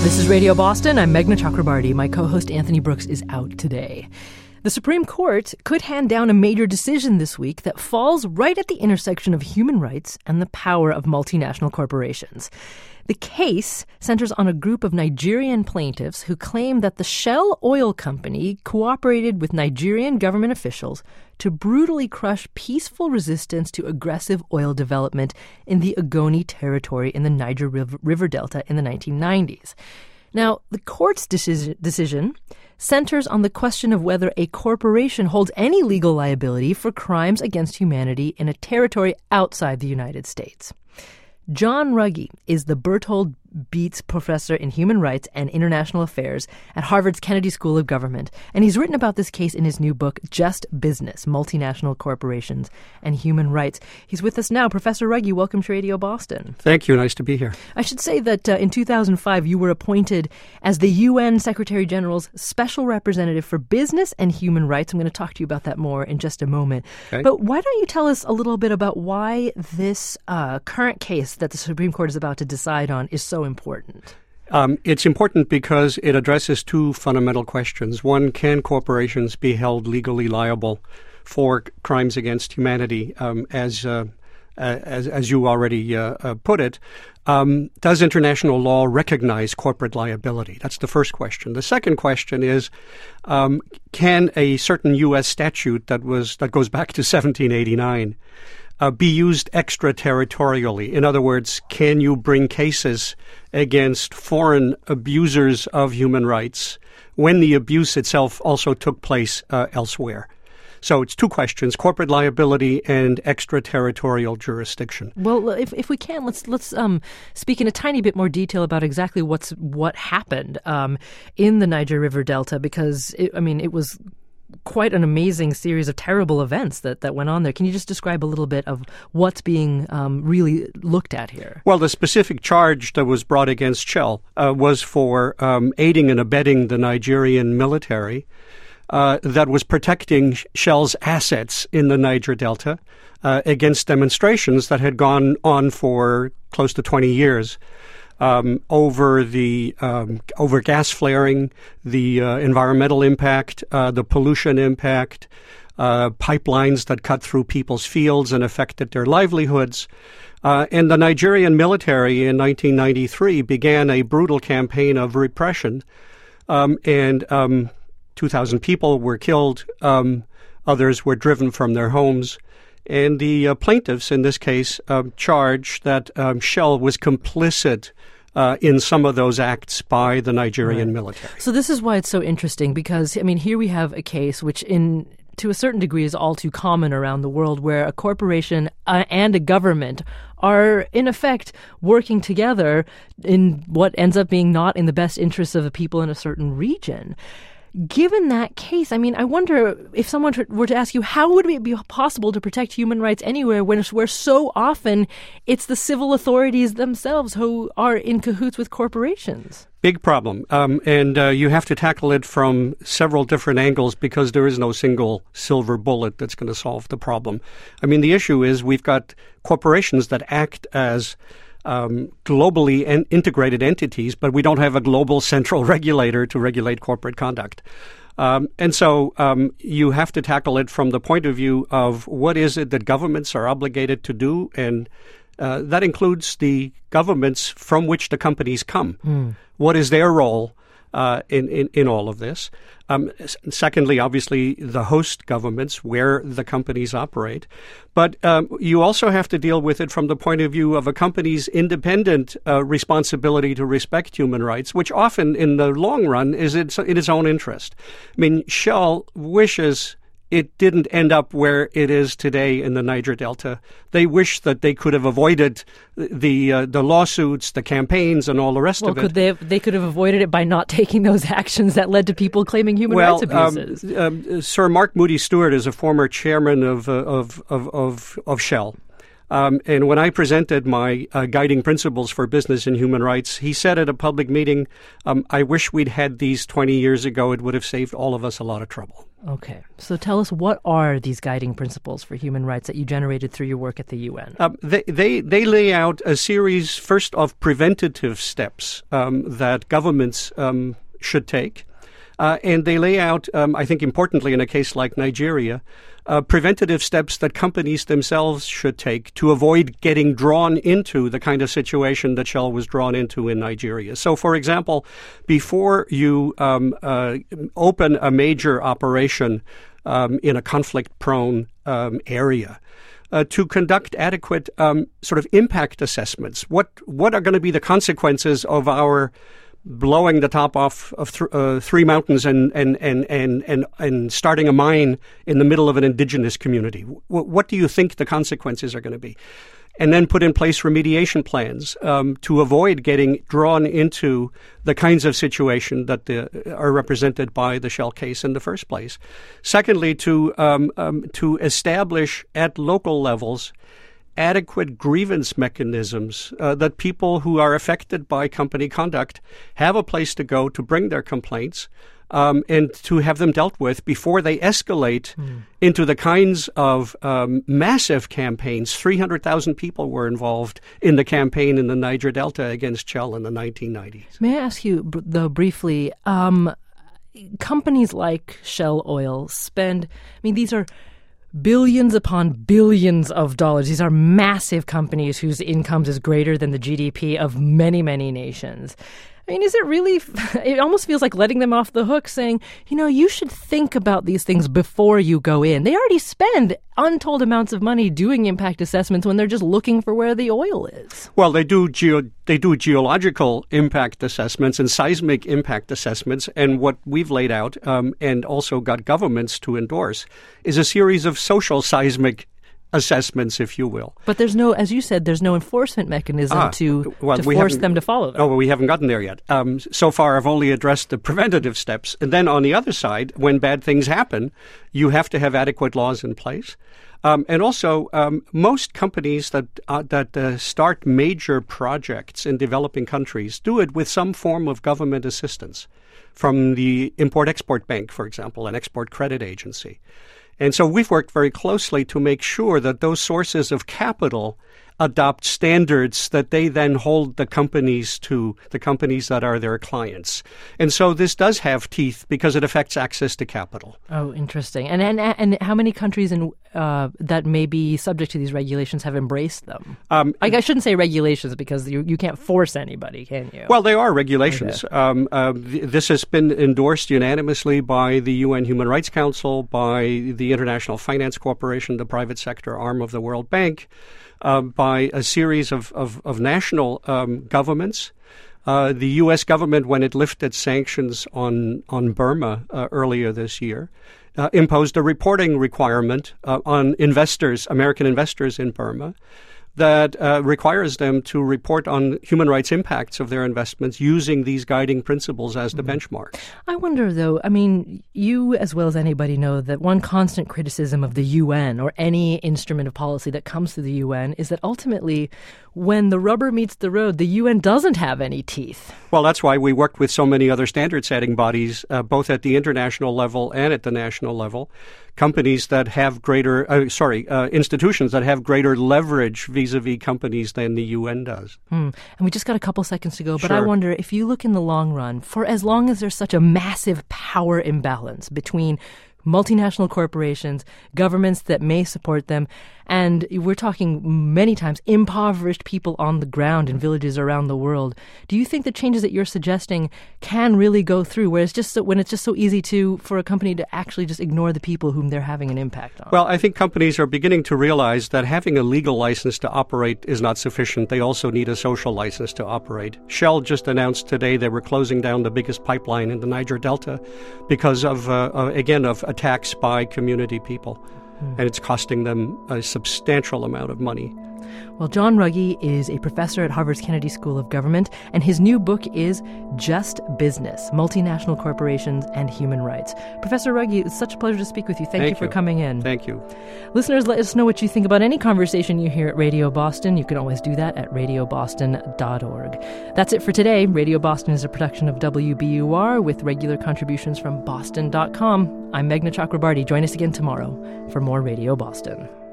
This is Radio Boston. I'm Meghna Chakrabarty. My co-host Anthony Brooks is out today. The Supreme Court could hand down a major decision this week that falls right at the intersection of human rights and the power of multinational corporations. The case centers on a group of Nigerian plaintiffs who claim that the Shell Oil Company cooperated with Nigerian government officials to brutally crush peaceful resistance to aggressive oil development in the Ogoni territory in the Niger River Delta in the 1990s. Now, the court's decision centers on the question of whether a corporation holds any legal liability for crimes against humanity in a territory outside the United States. John Ruggie is the Berthold Beetz Professor in Human Rights and International Affairs at Harvard's Kennedy School of Government, and he's written about this case in his new book, Just Business, Multinational Corporations and Human Rights. He's with us now. Professor Ruggie, welcome to Radio Boston. Thank you. Nice to be here. I should say that in 2005, you were appointed as the UN Secretary General's Special Representative for Business and Human Rights. I'm going to talk to you about that more in just a moment. Okay. But why don't you tell us a little bit about why this current case that the Supreme Court is about to decide on is so important? It's important because it addresses two fundamental questions. One, can corporations be held legally liable for crimes against humanity, as you already put it? Does international law recognize corporate liability? That's the first question. The second question is, can a certain U.S. statute that goes back to 1789 be used extraterritorially? In other words, can you bring cases against foreign abusers of human rights when the abuse itself also took place elsewhere? So it's two questions: corporate liability and extraterritorial jurisdiction. Well, if we can, let's speak in a tiny bit more detail about exactly what happened in the Niger River Delta, because it was quite an amazing series of terrible events that went on there. Can you just describe a little bit of what's being really looked at here? Well, the specific charge that was brought against Shell was for aiding and abetting the Nigerian military that was protecting Shell's assets in the Niger Delta against demonstrations that had gone on for close to 20 years. Over gas flaring, the environmental impact, the pollution impact, pipelines that cut through people's fields and affected their livelihoods. And the Nigerian military in 1993 began a brutal campaign of repression, and 2,000 people were killed. Others were driven from their homes. And the plaintiffs in this case charge that Shell was complicit in some of those acts by the Nigerian military. So this is why it's so interesting, because, here we have a case which to a certain degree is all too common around the world, where a corporation and a government are, in effect, working together in what ends up being not in the best interests of the people in a certain region. Given that case, I wonder if someone were to ask you, how would it be possible to protect human rights anywhere where so often it's the civil authorities themselves who are in cahoots with corporations? Big problem. And you have to tackle it from several different angles, because there is no single silver bullet that's going to solve the problem. The issue is we've got corporations that act as globally integrated entities, but we don't have a global central regulator to regulate corporate conduct. And so you have to tackle it from the point of view of what is it that governments are obligated to do, and that includes the governments from which the companies come. What is their role in all of this? Secondly, obviously, the host governments where the companies operate. But you also have to deal with it from the point of view of a company's independent responsibility to respect human rights, which often in the long run is in its own interest. Shell wishes it didn't end up where it is today in the Niger Delta. They wish that they could have avoided the lawsuits, the campaigns, and all the rest of it. They could have avoided it by not taking those actions that led to people claiming human rights abuses. Sir Mark Moody Stewart is a former chairman of Shell. And when I presented my guiding principles for business and human rights, he said at a public meeting, I wish we'd had these 20 years ago. It would have saved all of us a lot of trouble. Okay. So tell us, what are these guiding principles for human rights that you generated through your work at the UN? They lay out a series, first, of preventative steps that governments should take. And they lay out, I think importantly in a case like Nigeria, preventative steps that companies themselves should take to avoid getting drawn into the kind of situation that Shell was drawn into in Nigeria. So, for example, before you open a major operation in a conflict-prone area, to conduct adequate sort of impact assessments. What are going to be the consequences of our blowing the top off of three mountains and starting a mine in the middle of an indigenous community? What do you think the consequences are going to be? And then put in place remediation plans to avoid getting drawn into the kinds of situation that are represented by the Shell case in the first place. Secondly, to establish at local levels adequate grievance mechanisms that people who are affected by company conduct have a place to go to bring their complaints and to have them dealt with before they escalate into the kinds of massive campaigns. 300,000 people were involved in the campaign in the Niger Delta against Shell in the 1990s. May I ask you, though, briefly, companies like Shell Oil spend, these are billions upon billions of dollars. These are massive companies whose incomes is greater than the GDP of many, many nations. Is it really, it almost feels like letting them off the hook, saying, you should think about these things before you go in. They already spend untold amounts of money doing impact assessments when they're just looking for where the oil is. Well, they do geological impact assessments and seismic impact assessments. And what we've laid out and also got governments to endorse is a series of social seismic assessments, if you will. But there's no, as you said, there's no enforcement mechanism to force them to follow them. Oh, well, we haven't gotten there yet. So far, I've only addressed the preventative steps. And then on the other side, when bad things happen, you have to have adequate laws in place. And also, most companies that start major projects in developing countries do it with some form of government assistance from the Import-Export Bank, for example, an export credit agency. And so we've worked very closely to make sure that those sources of capital adopt standards that they then hold the companies to, the companies that are their clients. And so this does have teeth because it affects access to capital. Oh, interesting. And how many countries that may be subject to these regulations have embraced them? I shouldn't say regulations because you can't force anybody, can you? Well, they are regulations. Okay. This has been endorsed unanimously by the UN Human Rights Council, by the International Finance Corporation, the private sector arm of the World Bank, by a series of national governments. The U.S. government, when it lifted sanctions on Burma earlier this year, imposed a reporting requirement on investors, American investors in Burma, that requires them to report on human rights impacts of their investments using these guiding principles as the benchmark. I wonder, though, you as well as anybody know that one constant criticism of the UN or any instrument of policy that comes to the UN is that ultimately when the rubber meets the road, the UN doesn't have any teeth. Well, that's why we worked with so many other standard-setting bodies, both at the international level and at the national level. Companies that have institutions that have greater leverage vis-a-vis companies than the UN does. And we just got a couple seconds to go, but Sure. I wonder if you look in the long run, for as long as there's such a massive power imbalance between multinational corporations, governments that may support them, and we're talking many times impoverished people on the ground in villages around the world. Do you think the changes that you're suggesting can really go through, where when it's just so easy for a company to actually just ignore the people whom they're having an impact on? Well, I think companies are beginning to realize that having a legal license to operate is not sufficient. They also need a social license to operate. Shell just announced today they were closing down the biggest pipeline in the Niger Delta because of attacks by community people. And it's costing them a substantial amount of money. Well, John Ruggie is a professor at Harvard's Kennedy School of Government, and his new book is Just Business, Multinational Corporations and Human Rights. Professor Ruggie, it's such a pleasure to speak with you. Thank you for coming in. Thank you. Listeners, let us know what you think about any conversation you hear at Radio Boston. You can always do that at radioboston.org. That's it for today. Radio Boston is a production of WBUR with regular contributions from boston.com. I'm Meghna Chakrabarty. Join us again tomorrow for more Radio Boston.